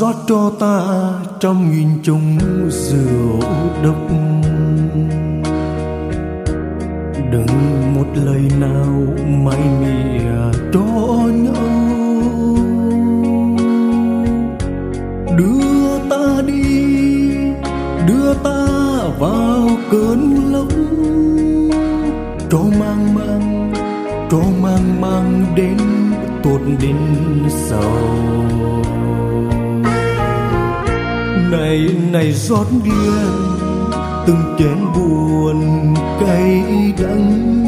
rót cho ta trăm nghìn chung rượu độc. Đừng một lời nào mãi mỉa cho nhau, đưa ta đi, đưa ta vào cơn lốc, cho mang mang, cho mang mang đến tột đến sau. Này này rót điên từng chén buồn cay đắng,